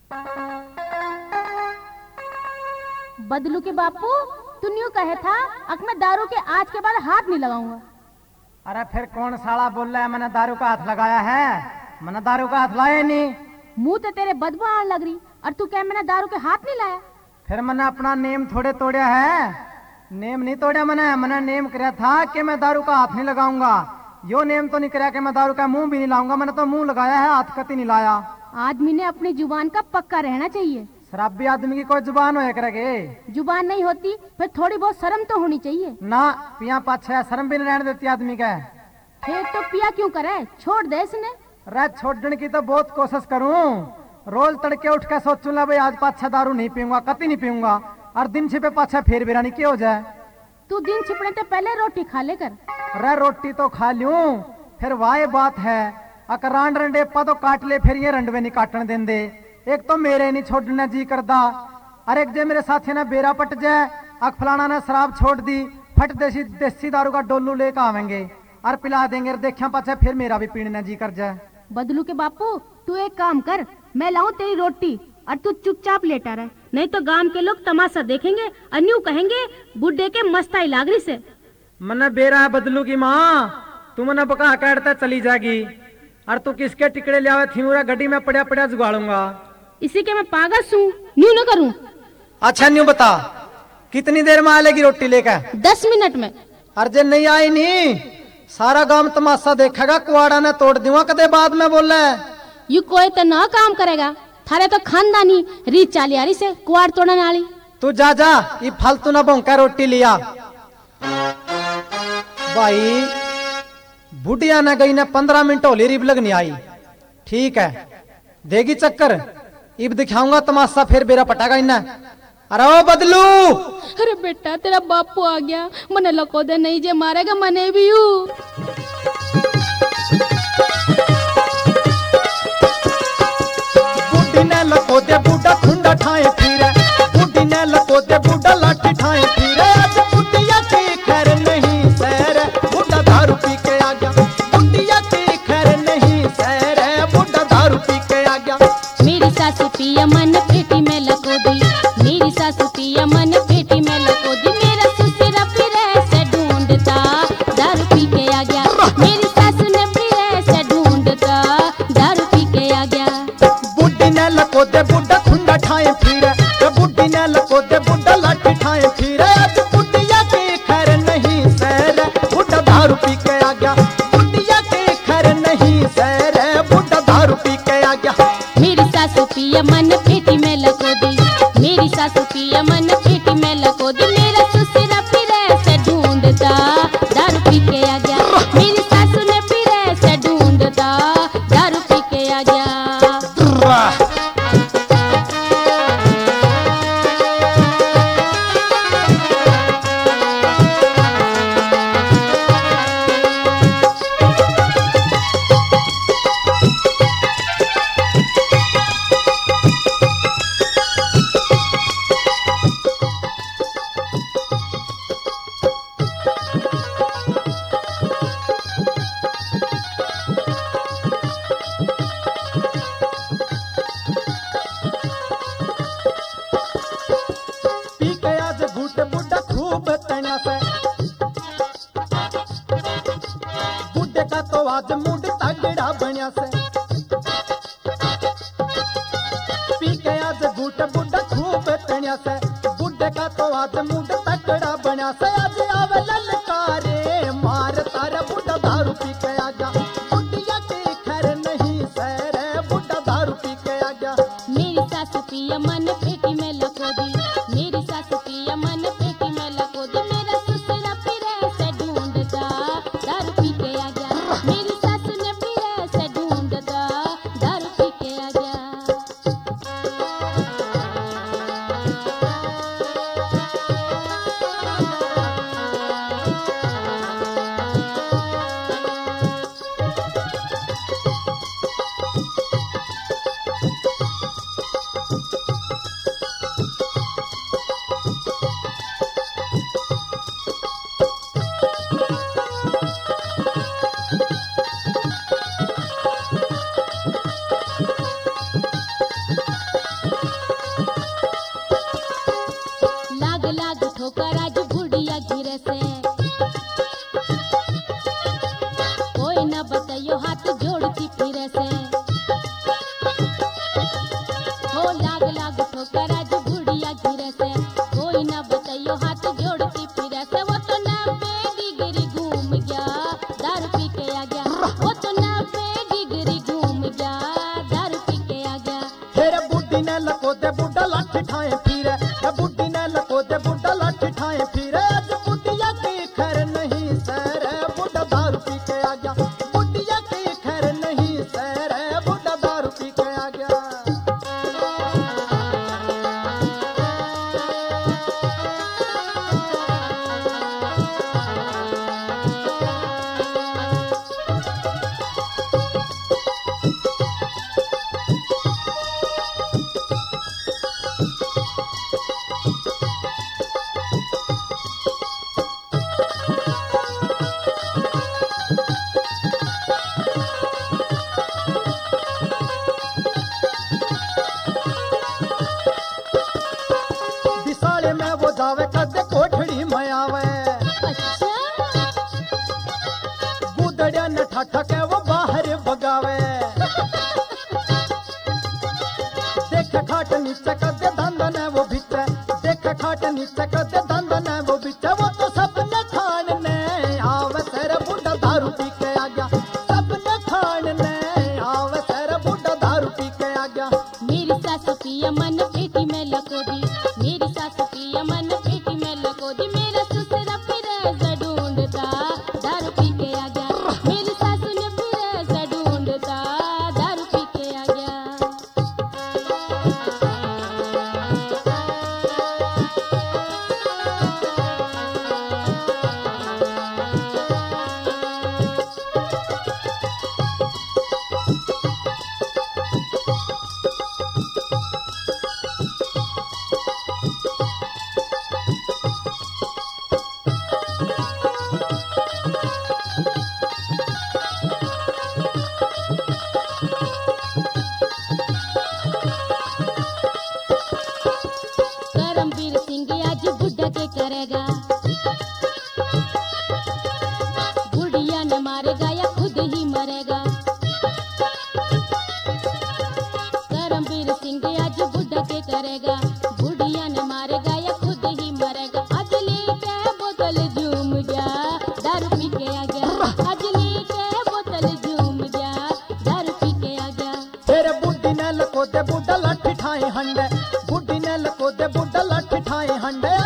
बदलू के बापू, तू न्यू कहे था अब मैं दारू के आज के बाद हाथ नहीं लगाऊंगा। अरे फिर कौन साला बोल रहा है मैंने दारू का हाथ लगाया है? मैंने दारू का हाथ लाया नहीं। मुंह तो तेरे बदबू आने लग रही और तू कह मैंने दारू के हाथ नहीं लाया। फिर मैंने अपना नेम थोड़े तोड़ा है। नेम नहीं तोड़ा मैंने नेम कराया था कि मैं दारू का हाथ नहीं लगाऊंगा। यो नेम तो नहीं कराया कि मैं दारू का मुंह भी नहीं लाऊंगा। मैंने तो मुंह लगाया है, हाथ कति नहीं लाया। आदमी ने अपनी जुबान का पक्का रहना चाहिए। शराबी आदमी की कोई जुबान हो करेगे? जुबान नहीं होती फिर थोड़ी बहुत शर्म तो होनी चाहिए ना। पिया पाछे शर्म भी नहीं रहने देती आदमी का। फिर तो पिया क्यों करे, छोड़ दे इसने। रे छोड़ने की तो बहुत कोशिश करूं। रोज तड़के उठ के सोचूं ला भाई आज पाछा दारू नहीं पीऊंगा, कति नहीं पीऊंगा। और दिन छिपे पाछा फिर बिरानी क्या हो जाए। तू दिन छिपने से पहले रोटी खा लेकर। रे रोटी तो खा लूं, फिर वाह बात है अकर रांड रंडेपा तो काट ले, फिर ये रंडवे नहीं काटने देंदे। एक तो मेरे नहीं छोड़ने जी करदा, अरे एक जे मेरे साथी ने बेरा पट जाए अक फलाना ने शराब छोड़ दी, फट देसी दारू का डोलू लेकर आवेंगे और पिला देंगे। देखा पाछा फिर मेरा भी पीने जी कर जाए। बदलू के बापू, तू एक काम कर, मैं लाऊं तेरी रोटी और तू चुपचाप लेटा रहे, नहीं तो गांव के लोग तमाशा देखेंगे और न्यू कहेंगे बुड्ढे के मस्ताई लागरी से। मने बेरा है बदलू की माँ, तू मने बका काटता चली जाएगी और तू किसके टिकड़े ले आवे थी मुरा गड्डी में पड़ा पड़ा जुगाड़ूंगा। इसी के मैं पागल हूँ, न्यू न करूँ। अच्छा न्यू बता कितनी देर में आएगी रोटी लेकर? 10 मिनट में। अर्जन नहीं आई नहीं, सारा गांव तमाशा देखेगा। कुआड़ा ने तोड़ दूंगा कदे बाद में बोल रहा है। यू कोई तो ना काम करेगा, थारे तो खानदानी रीत चाली आ रही से कुआड़ तोड़ने वाली। तू जा जा, ये फालतू ना भौंका रोटी लिया। भाई बुढ़िया ने गई ने 15 मिनट होली रिब लग नहीं आई। ठीक है देगी चक्कर, इब दिखाऊंगा तमाशा फिर बेरा पटागा इन्हें। अरे ओ बदलू। अरे बेटा तेरा बापू आ गया, मने लको दे नहीं जे मारेगा मने भी हूँ। बुढ़ी ने लको दे बूढ़ा खुंडा ठाए फिरे, बुढ़ी ने लको दे बूढ़ा लाठी ठाए फिरे। आज बुढ़िया की खैर नहीं सैर, बूढ़ा दारू पी के आ गया। बुढ़िया की खैर नहीं सैर, बूढ़ा दारू पी के आ गया। मेरी सासू पिया मन पेटी में लको दी, मेरी सासू पिया मन पेटी में लको दी। मेरा ससुरा फिर से ढूंढता दारू पी के आ गया। मेरी सासू ने फिर से ढूंढता दारू पी के आ गया। बुढ़ी ने लको दे बूढ़ा खुंडा ठाए फिरे, बुढ़ी ने लको दे बूढ़ा लाठी ठाए फिरे। आज बुढ़िया की खैर नहीं सैर, बूढ़ा दारू पी के आ गया। बुढ़िया की खैर नहीं सैर, बूढ़ा दारू पी के आ गया। मेरी सासू पिया मन पेटी में लको दी, मेरी सासू पिया मन पेटी में लको दी। मेरा ससुरा फिर से ढूंढता दारू पी के आ गया। मेरी सासू ने फिर से ढूंढता दारू पी के आ गया। पी के आज घूट बुढ़ा खूब तैना से, बुढ़े का तो आज मूड तगड़ा बनिया से। पी के आज घूट बुढ़ा खूब तैना से, बुढ़े का तो आज मूड तगड़ा बनिया से। आज आवे ललकारे मार तारा बुढ़ा दारू पी के आ गया। बुढ़िया की खैर नहीं सैर, बुढ़ा दारू पी के आ गया। मेरी सासू पिया मन पेटी में लको दी, मेरी सासू पिया मन पेटी में लको दी। मेरा ससुरा फिर से ढूंढता दारू पी के आ गया। मेरी सासू ने फिर से ढूंढता दारू पी के आ गया। लाग लाग ठोकर आज बुढ़िया गिरे से, कोई ना बताइयो हाथ जोड़ती फिरे से। वो तो 90 डिग्री घूम गया, दारू पी के आ गया। वो तो 90 डिग्री घूम गया, दारू पी के आ गया। फिर बुढ़ी ने लको दे बुढ़ा लाठी ठाए फिरे, बुढ़ी ने लको दे बुढ़ा लाठी ठाए फिरे। आज बुढ़िया की खैर नहीं सर, बुढ़ा दारू पी के आ गया। बुढ़िया की खैर नहीं सर, बुढ़ा दारू पी के आ गया। दिसाले में वो जावे कदे कोठड़ी में आवे, अच्छा गुदड़िया ने ठाठा के वो बाहर भगावे। देख खाट नीचे कदे धंधा ने वो बिचे, देख खाट नीचे कदे धंधा ने वो बिचे। वो तो सबने खान ने आवे सर, बुढ़ा दारू पी के आ गया। सबने खान ने आवे सर, बुढ़ा दारू पी के आ गया। मेरी सासु पिया मन पेटी में लको दी, मेरी सासु पिया मन पेटी में लको दी। मेरा ससुरा फिर ऐसा ढूंढता, दारू पी के आ गया। मेरी सासु ने फिर ऐसा ढूंढता, दारू पी के आ गया। करमवीर सिंह आज बुढ़ा के करेगा, बुढ़िया ने मारेगा या खुद ही मरेगा। करमवीर सिंह आज बुढ़ा के करेगा, बुढ़िया ने मारेगा या खुद ही मरेगा। आज लेके बोतल झूम गया, दारू पी के आ गया। आज लेके बोतल झूम गया, दारू पी के आ गया। फिर बुढ़ी ने लको दे बुढ़ा लाठी ठाए हंडे, बुढ़ी ने लको दे बुढ़ा लाठी ठाए हंडे।